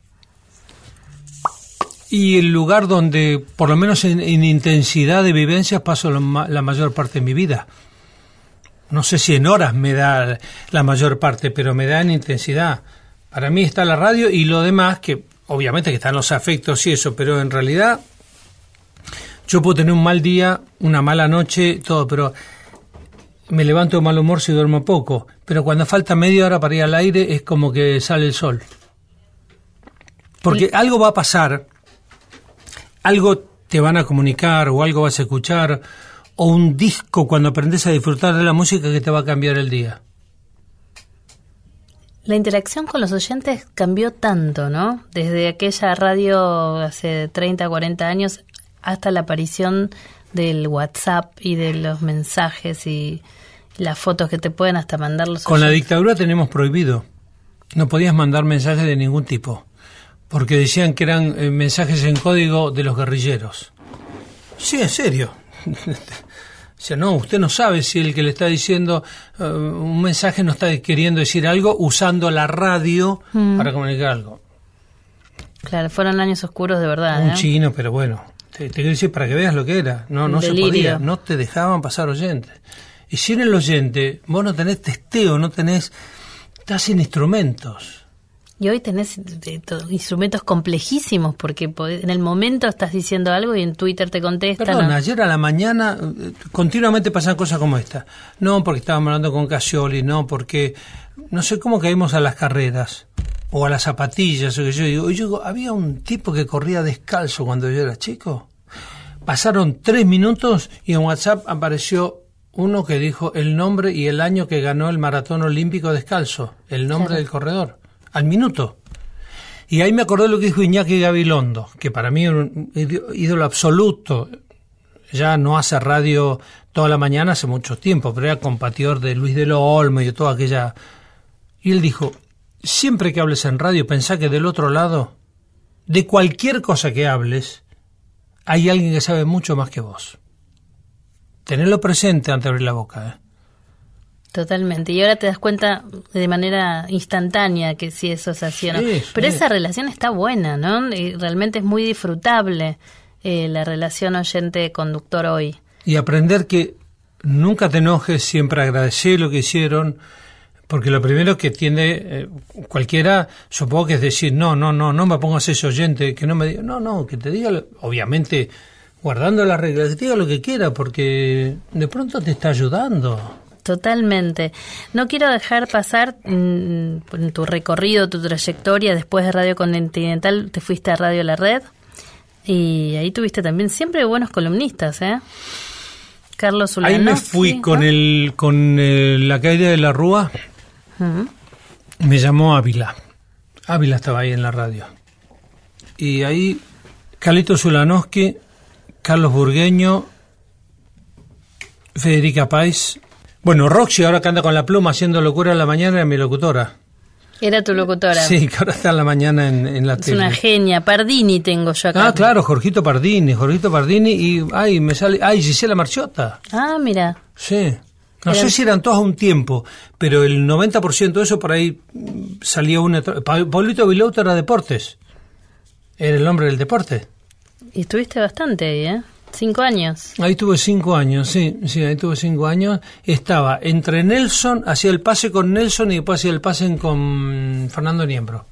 Y el lugar donde, por lo menos en intensidad de vivencias, paso la mayor parte de mi vida. No sé si en horas me da la mayor parte, pero me da en intensidad. Para mí está la radio y lo demás, que obviamente que están los afectos y eso, pero en realidad yo puedo tener un mal día, una mala noche, todo, pero me levanto de mal humor si duermo poco. Pero cuando falta media hora para ir al aire es como que sale el sol. Porque algo va a pasar, algo te van a comunicar o algo vas a escuchar, o un disco cuando aprendes a disfrutar de la música que te va a cambiar el día. La interacción con los oyentes cambió tanto, ¿no? Desde aquella radio hace 30, 40 años hasta la aparición del WhatsApp y de los mensajes y las fotos que te pueden hasta mandar los oyentes. Con la dictadura tenemos prohibido. No podías mandar mensajes de ningún tipo, porque decían que eran mensajes en código de los guerrilleros. Sí, en serio. O sea, no, usted no sabe si el que le está diciendo un mensaje no está queriendo decir algo usando la radio para comunicar algo. Claro, fueron años oscuros de verdad. Un chino, pero bueno, te quiero decir para que veas lo que era. No se podía, no te dejaban pasar oyentes. Y si en el oyente vos no tenés testeo, estás sin instrumentos. Y hoy tenés instrumentos complejísimos porque en el momento estás diciendo algo y en Twitter te contestan. Perdón, ayer a la mañana continuamente pasan cosas como esta. No porque estábamos hablando con Casioli, no porque no sé cómo caímos a las carreras o a las zapatillas. O que yo digo, había un tipo que corría descalzo cuando yo era chico. Pasaron 3 minutos y en WhatsApp apareció uno que dijo el nombre y el año que ganó el maratón olímpico descalzo, el nombre del corredor. Al minuto. Y ahí me acordé lo que dijo Iñaki Gabilondo, que para mí es un ídolo absoluto. Ya no hace radio toda la mañana hace mucho tiempo, pero era compatriota de Luis de los Olmos y de toda aquella... Y él dijo, siempre que hables en radio, pensá que del otro lado, de cualquier cosa que hables, hay alguien que sabe mucho más que vos. Tenedlo presente antes de abrir la boca, ¿eh? Totalmente, y ahora te das cuenta de manera instantánea que si eso es así o no. Sí, pero esa relación está buena, ¿no? Y realmente es muy disfrutable la relación oyente-conductor hoy. Y aprender que nunca te enojes, siempre agradecer lo que hicieron, porque lo primero que tiende cualquiera, supongo que es decir, no me pongas ese oyente, que no me diga, que te diga, obviamente, guardando las reglas, que te diga lo que quiera, porque de pronto te está ayudando. Totalmente. No quiero dejar pasar en tu recorrido, tu trayectoria. Después de Radio Continental te fuiste a Radio La Red y ahí tuviste también siempre buenos columnistas, ¿eh? Carlos Zulanowski. Ahí me fui con la caída de la Rúa. Me llamó Ávila. Ávila estaba ahí en la radio. Y ahí Carlito Zulanowski, Carlos Burgueño, Federica Pais. Bueno, Roxy, ahora que anda con la pluma haciendo locura en la mañana, era mi locutora. Era tu locutora. Sí, que ahora está en la mañana en la tele. Es una genia. Pardini tengo yo acá. Ah, claro, Jorgito Pardini y me sale, Gisela Marchiotta. Ah, mira. Sí. No sé si eran todas a un tiempo, pero el 90% de eso por ahí salía una... Pablito Vilouto era deportes. Era el hombre del deporte. Y estuviste bastante ahí, ¿eh? 5 años. Ahí tuve 5 años, sí, ahí tuve 5 años. Estaba entre Nelson, hacía el pase con Nelson y después hacía el pase con Fernando Niembro.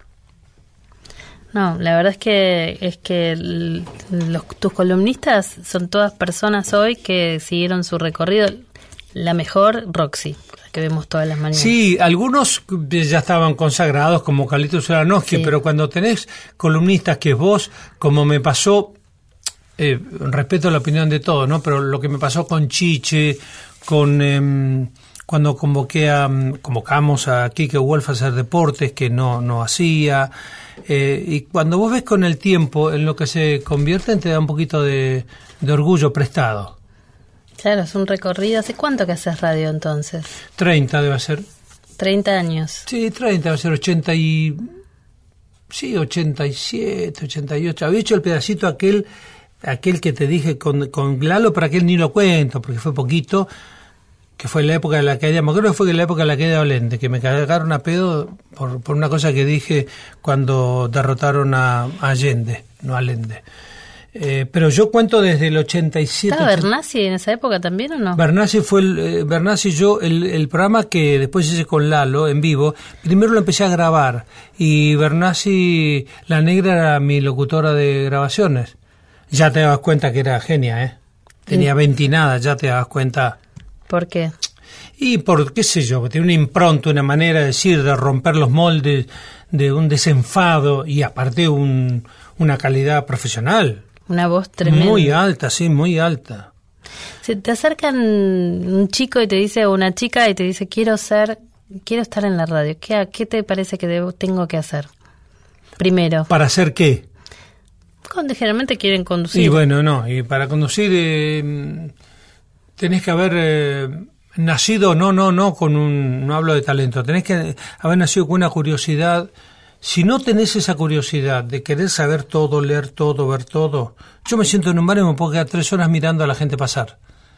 No, la verdad es que tus columnistas son todas personas hoy que siguieron su recorrido. La mejor, Roxy, que vemos todas las mañanas. Sí, algunos ya estaban consagrados como Carlito Zulanowski, sí. Pero cuando tenés columnistas que vos, como me pasó... respeto la opinión de todos, ¿no? Pero lo que me pasó con Chiche, cuando convocamos a Quique Wolf a hacer deportes que no hacía, y cuando vos ves con el tiempo en lo que se convierten, te da un poquito de orgullo prestado. Claro, es un recorrido. ¿Hace cuánto que haces radio entonces? 30 debe ser. 30 años. Sí, 30 debe ser, 87, 88. Había hecho el pedacito aquel aquel que te dije con Lalo, pero aquel ni lo cuento, porque fue poquito, que fue la época de la caída, me acuerdo que fue en la época de la caída de Allende, que me cagaron a pedo por una cosa que dije cuando derrotaron a Allende, no a Allende. Pero yo cuento desde el 87. ¿Estaba Bernasi en esa época también o no? Bernasi fue Bernasi y yo, el programa que después hice con Lalo en vivo, primero lo empecé a grabar y Bernasi, la negra, era mi locutora de grabaciones. Ya te das cuenta que era genia, ¿eh? Tenía 20 y nada, ya te das cuenta. ¿Por qué? Y por, qué sé yo, tiene una impronta, una manera de decir, de romper los moldes, de un desenfado y aparte una calidad profesional. Una voz tremenda. Muy alta, sí, muy alta. Si te acercan un chico y te dice, o una chica y te dice, quiero estar en la radio, ¿qué te parece que tengo que hacer? Primero. ¿Para hacer qué? Cuando generalmente quieren conducir. Y bueno, no, y para conducir tenés que haber nacido, no hablo de talento, tenés que haber nacido con una curiosidad. Si no tenés esa curiosidad de querer saber todo, leer todo, ver todo, yo me siento en un bar y me puedo quedar 3 horas mirando a la gente pasar.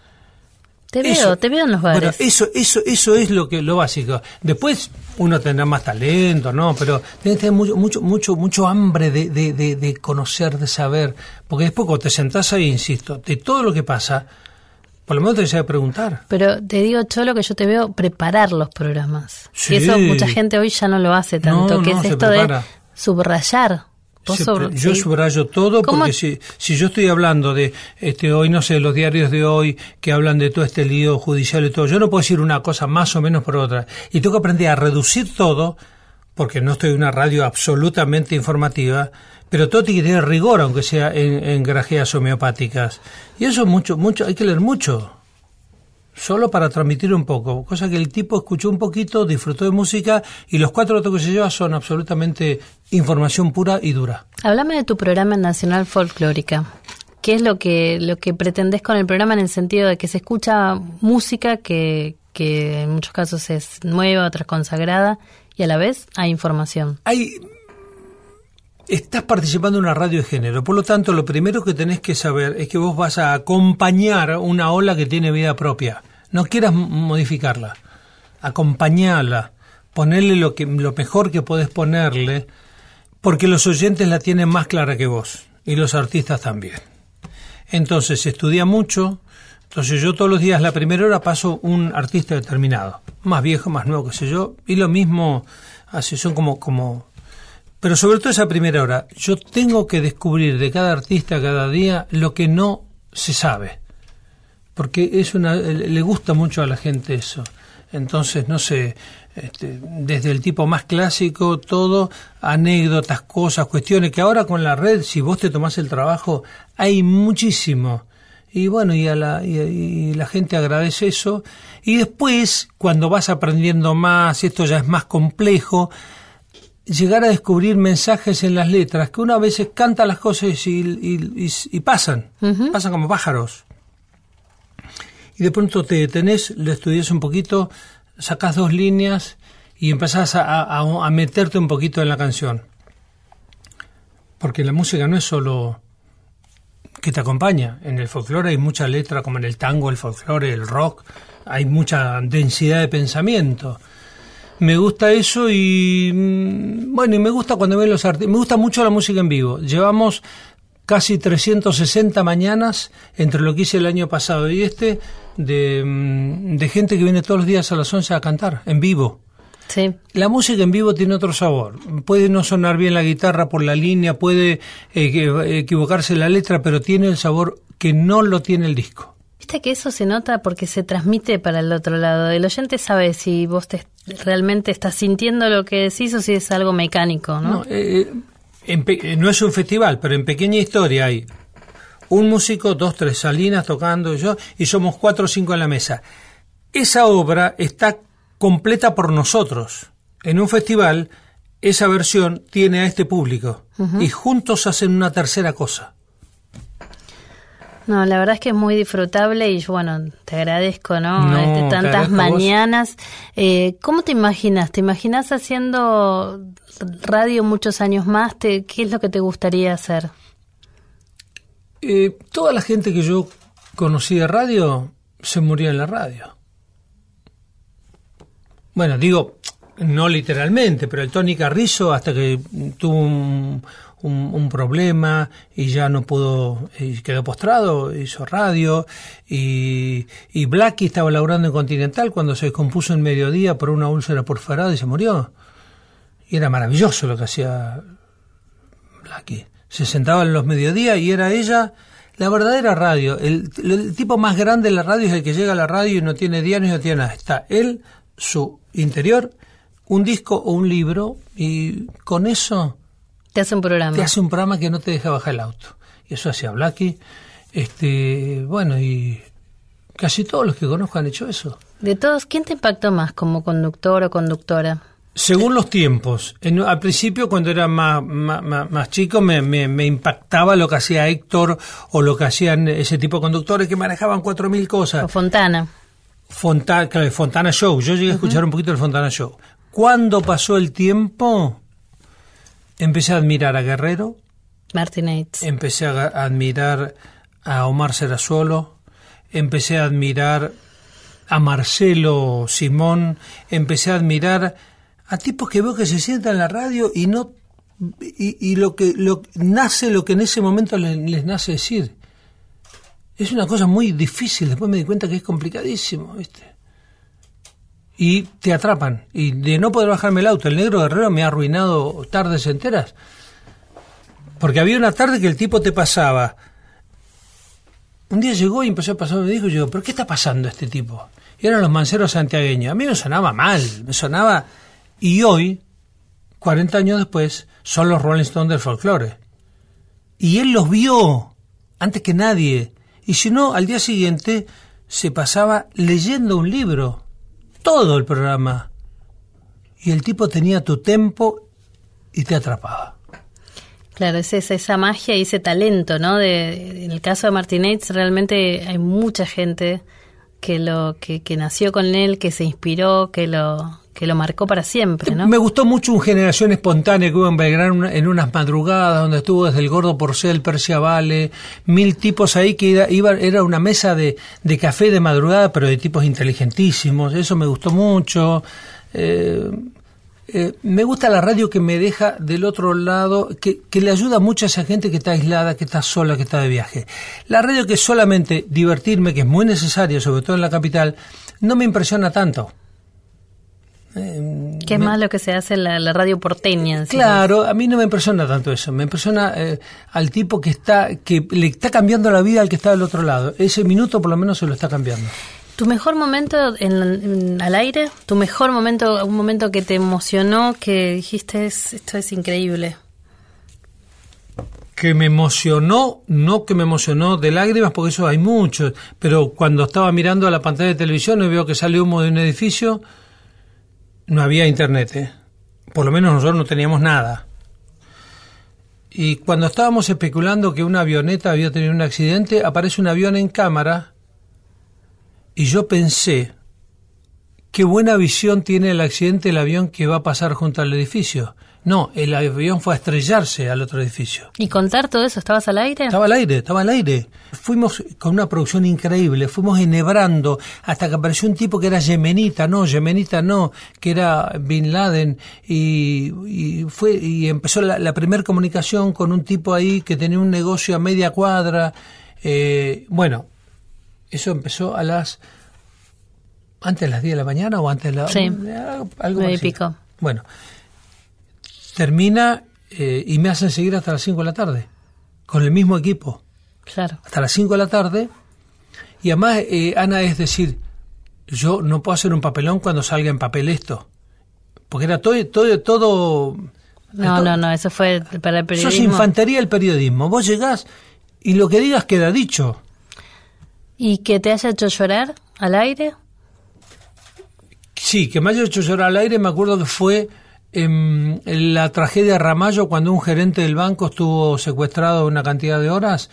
Te veo en los bares. Bueno, eso es lo básico. Después uno tendrá más talento, ¿no? Pero tenés que tener mucho hambre de conocer, de saber. Porque después cuando te sentás ahí, insisto, de todo lo que pasa, por lo menos te que preguntar. Pero te digo, Cholo, que yo te veo preparar los programas. Sí. Y eso mucha gente hoy ya no lo hace tanto, que es esto de subrayar. Yo subrayo todo porque si yo estoy hablando de hoy, no sé, los diarios de hoy que hablan de todo este lío judicial y todo, yo no puedo decir una cosa más o menos por otra. Y tengo que aprender a reducir todo, porque no estoy en una radio absolutamente informativa, pero todo tiene que tener rigor, aunque sea en grajeas homeopáticas. Y eso mucho, hay que leer mucho, solo para transmitir un poco, cosa que el tipo escuchó un poquito, disfrutó de música, y los 4 datos que se lleva son absolutamente información pura y dura. Háblame de tu programa Nacional Folclórica. ¿Qué es lo que pretendés con el programa, en el sentido de que se escucha música que en muchos casos es nueva, otras consagrada, y a la vez hay información? Estás participando en una radio de género, por lo tanto lo primero que tenés que saber es que vos vas a acompañar una ola que tiene vida propia. No quieras modificarla, acompañarla, ponerle lo mejor que podés ponerle, porque los oyentes la tienen más clara que vos, y los artistas también. Entonces estudia mucho. Entonces yo todos los días, la primera hora, paso un artista determinado, más viejo, más nuevo, qué sé yo, y lo mismo, así son como. Pero sobre todo esa primera hora, yo tengo que descubrir de cada artista cada día lo que no se sabe, porque le gusta mucho a la gente eso. Entonces, no sé, desde el tipo más clásico, todo, anécdotas, cosas, cuestiones, que ahora con la red, si vos te tomás el trabajo, hay muchísimo. Y bueno, y la gente agradece eso. Y después, cuando vas aprendiendo más, esto ya es más complejo, llegar a descubrir mensajes en las letras, que uno a veces canta las cosas y pasan, pasan como pájaros. Y de pronto te detenés, lo estudias un poquito, sacás 2 líneas y empezás a meterte un poquito en la canción. Porque la música no es solo que te acompaña. En el folclore hay mucha letra, como en el tango, el folclore, el rock, hay mucha densidad de pensamiento. Me gusta eso y me gusta cuando ven los artistas. Me gusta mucho la música en vivo. Llevamos casi 360 mañanas entre lo que hice el año pasado y de gente que viene todos los días a las 11 a cantar en vivo. Sí. La música en vivo tiene otro sabor. Puede no sonar bien la guitarra por la línea, puede equivocarse la letra, pero tiene el sabor que no lo tiene el disco. Viste que eso se nota porque se transmite para el otro lado. El oyente sabe si vos realmente estás sintiendo lo que decís o si es algo mecánico, ¿no? No es un festival, pero en Pequeña Historia hay un músico, 2, 3 Salinas tocando y somos 4 o 5 en la mesa. Esa obra está completa por nosotros. En un festival, esa versión tiene a este público y juntos hacen una tercera cosa. No, la verdad es que es muy disfrutable y bueno, te agradezco, ¿no? Tantas mañanas. ¿Cómo te imaginas? ¿Te imaginas haciendo radio muchos años más? ¿Qué es lo que te gustaría hacer? Toda la gente que yo conocí de radio se murió en la radio. Bueno, digo, no literalmente, pero el Tony Carrizo, hasta que tuvo un problema y ya no pudo, y quedó postrado, hizo radio, y Blackie estaba laburando en Continental cuando se descompuso en Mediodía por una úlcera perforada y se murió. Y era maravilloso lo que hacía Blackie. Se sentaba en los mediodías y era ella la verdadera radio. El tipo más grande de la radio es el que llega a la radio y no tiene diarios, no tiene nada. Está él, su interior, un disco o un libro, y con eso te hace un programa. Te hace un programa que no te deja bajar el auto. Y eso hacía Blackie. Bueno, y casi todos los que conozco han hecho eso. De todos, ¿quién te impactó más como conductor o conductora? Según los tiempos. Al principio, cuando era más chico, me impactaba lo que hacía Héctor o lo que hacían ese tipo de conductores que manejaban 4.000 cosas. O Fontana. Claro, el Fontana Show. Yo llegué a escuchar un poquito el Fontana Show. Cuando pasó el tiempo, empecé a admirar a Guerrero. Martínez. Empecé a admirar a Omar Serrazuolo. Empecé a admirar a Marcelo Simón. Empecé a admirar a tipos que veo que se sientan en la radio y no nace lo que en ese momento les nace decir. Es una cosa muy difícil. Después me di cuenta que es complicadísimo, ¿viste? Y te atrapan. Y de no poder bajarme el auto, el Negro Guerrero me ha arruinado tardes enteras. Porque había una tarde que el tipo te pasaba. Un día llegó y empezó a pasar, me dijo yo, ¿pero qué está pasando este tipo? Y eran los manceros santiagueños. A mí me sonaba mal, me sonaba... Y hoy, 40 años después, son los Rolling Stones del folclore. Y él los vio antes que nadie. Y si no, al día siguiente se pasaba leyendo un libro. Todo el programa. Y el tipo tenía tu tempo y te atrapaba. Claro, es esa magia y ese talento, ¿no? En el caso de Martínez, realmente hay mucha gente que nació con él, que se inspiró, que lo marcó para siempre, ¿no? Me gustó mucho un Generación Espontánea que hubo en Belgrano en unas madrugadas, donde estuvo desde el Gordo Porcel, Persia Vale, 1000 tipos ahí que era una mesa de café de madrugada, pero de tipos inteligentísimos. Eso me gustó mucho. Me gusta la radio que me deja del otro lado, que le ayuda mucho a esa gente que está aislada, que está sola, que está de viaje. La radio que solamente divertirme, que es muy necesario, sobre todo en la capital, no me impresiona tanto. ¿Qué es más lo que se hace en la radio porteña? Claro, a mí no me impresiona tanto eso. Me impresiona al tipo que le está cambiando la vida al que está del otro lado. Ese minuto por lo menos se lo está cambiando. ¿Tu mejor momento al aire? ¿Tu mejor momento, un momento que te emocionó, que dijiste, esto es increíble? Que me emocionó, no que me emocionó de lágrimas, porque eso hay muchos, pero cuando estaba mirando a la pantalla de televisión y veo que sale humo de un edificio, no había internet, por lo menos nosotros no teníamos nada. Y cuando estábamos especulando que una avioneta había tenido un accidente, aparece un avión en cámara y yo pensé, qué buena visión tiene el accidente del avión que va a pasar junto al edificio. No, el avión fue a estrellarse al otro edificio. ¿Y contar todo eso? ¿Estabas al aire? Estaba al aire. Fuimos con una producción increíble, fuimos enhebrando hasta que apareció un tipo que era yemenita no, que era Bin Laden, y empezó la primera comunicación con un tipo ahí que tenía un negocio a media cuadra. Bueno, eso empezó antes de las 10 de la mañana o antes de la... Sí, algo y pico. Bueno, termina y me hacen seguir hasta las 5 de la tarde, con el mismo equipo. Claro. Hasta las 5 de la tarde. Y además, Ana, es decir, yo no puedo hacer un papelón cuando salga en papel esto. Porque era todo... No, eso fue para el periodismo. Sos infantería del periodismo. Vos llegás y lo que digas queda dicho. ¿Y que te haya hecho llorar al aire? Sí, que me haya hecho llorar al aire, me acuerdo que fue en la tragedia de Ramallo, cuando un gerente del banco estuvo secuestrado una cantidad de horas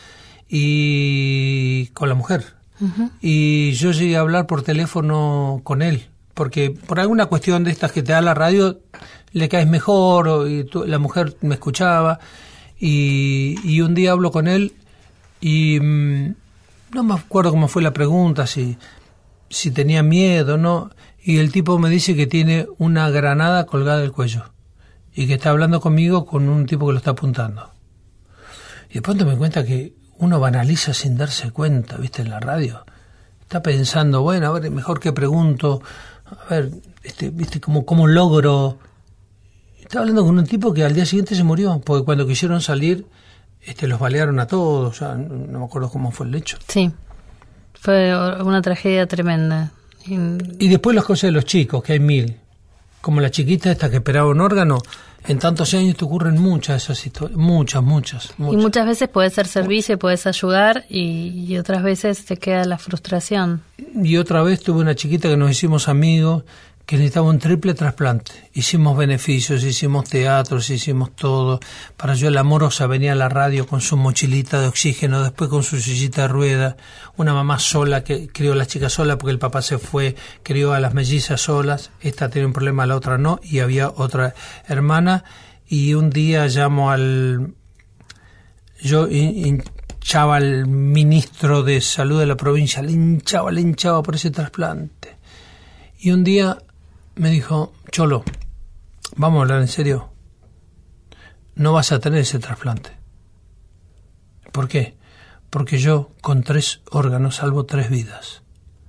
y con la mujer. Uh-huh. Y yo llegué a hablar por teléfono con él, porque por alguna cuestión de estas que te da la radio, le caes mejor, la mujer me escuchaba, y un día hablo con él Y no me acuerdo cómo fue la pregunta, si tenía miedo o no. Y el tipo me dice que tiene una granada colgada del cuello y que está hablando conmigo con un tipo que lo está apuntando. Y de pronto me cuenta que uno banaliza sin darse cuenta, ¿viste? En la radio. Está pensando, bueno, a ver, mejor que pregunto, a ver, ¿viste? ¿Cómo logro? Estaba hablando con un tipo que al día siguiente se murió, porque cuando quisieron salir, los balearon a todos, ya no me acuerdo cómo fue el hecho. Sí, fue una tragedia tremenda. Y después las cosas de los chicos, que hay 1000. Como la chiquita esta que esperaba un órgano, en tantos años te ocurren muchas de esas historias, muchas. Y muchas veces puedes ser servicio y puedes ayudar, y otras veces te queda la frustración. Y otra vez tuve una chiquita que nos hicimos amigos, que necesitaba un triple trasplante. Hicimos beneficios, hicimos teatros, hicimos todo. Para ayudar, la morosa venía a la radio con su mochilita de oxígeno, después con su sillita de rueda. Una mamá sola que crió a la chica sola porque el papá se fue, crió a las mellizas solas. Esta tenía un problema, la otra no, y había otra hermana. Y un día llamo yo hinchaba al ministro de salud de la provincia, le hinchaba por ese trasplante. Y un día me dijo, Cholo, vamos a hablar en serio, no vas a tener ese trasplante. ¿Por qué? Porque yo con 3 órganos salvo 3 vidas.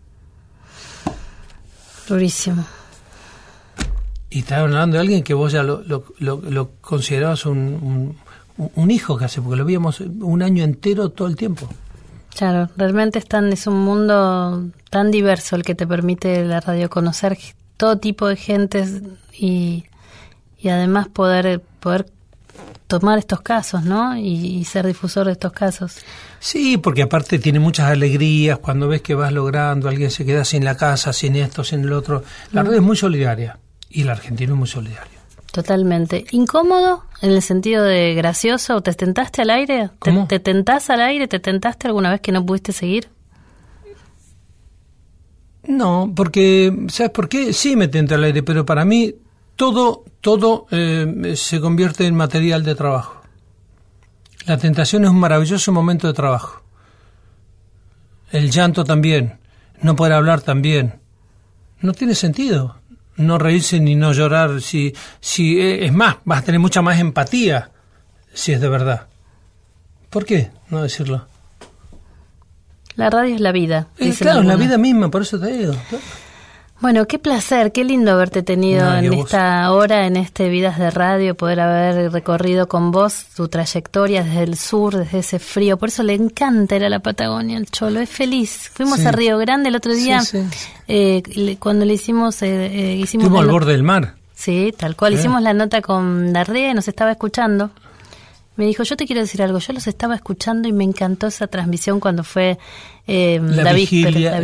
Durísimo. Y estaba hablando de alguien que vos ya lo considerabas un hijo casi, porque lo veíamos un año entero todo el tiempo. Claro, realmente es un mundo tan diverso el que te permite la radio, conocer todo tipo de gentes y además poder tomar estos casos, ¿no? Y ser difusor de estos casos. Sí, porque aparte tiene muchas alegrías cuando ves que vas logrando, alguien se queda sin la casa, sin esto, sin el otro. La radio es muy solidaria y el argentino es muy solidario. Totalmente. ¿Incómodo en el sentido de gracioso? ¿Te tentaste al aire? ¿Cómo? ¿Te tentás al aire? ¿Te tentaste alguna vez que no pudiste seguir? No, porque, ¿sabes por qué? Sí me tenté al aire, pero para mí todo se convierte en material de trabajo. La tentación es un maravilloso momento de trabajo. El llanto también, no poder hablar también. No tiene sentido no reírse ni no llorar. Si es más, vas a tener mucha más empatía si es de verdad. ¿Por qué no decirlo? La radio es la vida. Claro, es la vida misma, por eso te digo. Bueno, qué placer, qué lindo haberte tenido en esta hora, en Vidas de Radio, poder haber recorrido con vos tu trayectoria desde el sur, desde ese frío. Por eso le encanta ir a la Patagonia, el Cholo, es feliz. Fuimos a Río Grande el otro día, cuando le hicimos... Estuvimos al borde del mar. Sí, tal cual. Hicimos la nota con Darrea y nos estaba escuchando. Me dijo, yo te quiero decir algo, yo los estaba escuchando y me encantó esa transmisión cuando fue la vigilia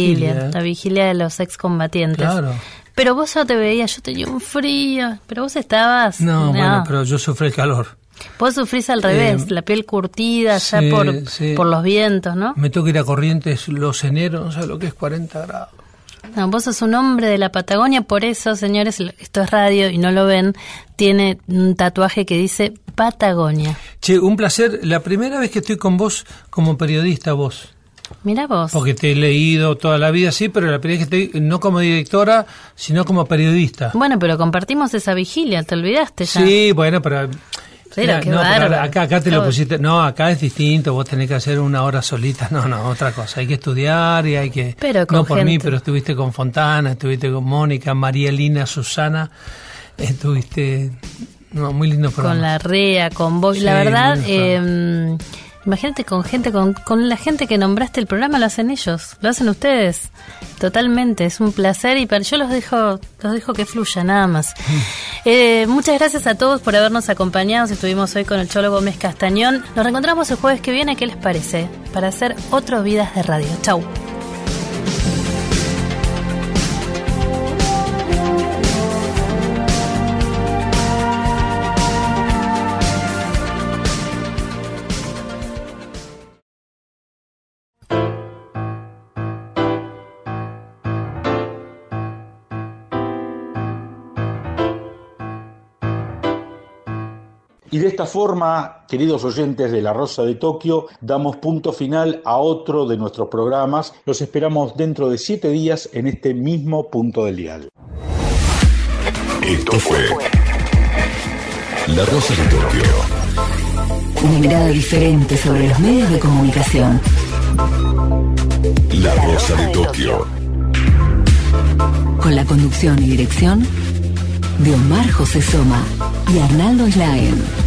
de los excombatientes. Claro. Pero vos no te veías, yo tenía un frío, pero vos estabas... No, bueno, pero yo sufrí el calor. Vos sufrís al revés, la piel curtida ya por los vientos, ¿no? Me tengo que ir a Corrientes los eneros, no sé lo que es 40 grados. No, vos sos un hombre de la Patagonia, por eso, señores, esto es radio y no lo ven, tiene un tatuaje que dice Patagonia. Che, un placer, la primera vez que estoy con vos como periodista, vos. Mira vos. Porque te he leído toda la vida, sí, pero la primera vez que estoy, no como directora, sino como periodista. Bueno, pero compartimos esa vigilia, ¿te olvidaste ya? Sí, bueno, pero... Pero pero acá te lo pusiste. No, acá es distinto. Vos tenés que hacer una hora solita. No, otra cosa. Hay que estudiar y hay que. Pero con no por gente. mí, pero estuviste con Fontana, estuviste con Mónica, María Elina, estuviste. No, muy lindo programa. Con la REA, con vos. Sí, la verdad, imagínate con gente, con la gente que nombraste el programa, lo hacen ellos, lo hacen ustedes. Totalmente, es un placer y yo los dejo que fluya, nada más. Muchas gracias a todos por habernos acompañado. Estuvimos hoy con el Cholo Gómez Castañón. Nos reencontramos el jueves que viene, ¿qué les parece? Para hacer otro Vidas de Radio. Chau. Y de esta forma, queridos oyentes de La Rosa de Tokio, damos punto final a otro de nuestros programas. Los esperamos dentro de 7 días en este mismo punto del dial. Esto fue La Rosa de Tokio. Una mirada diferente sobre los medios de comunicación. La Rosa de Tokio. Con la conducción y dirección de Omar José Soma y Arnaldo Slaen.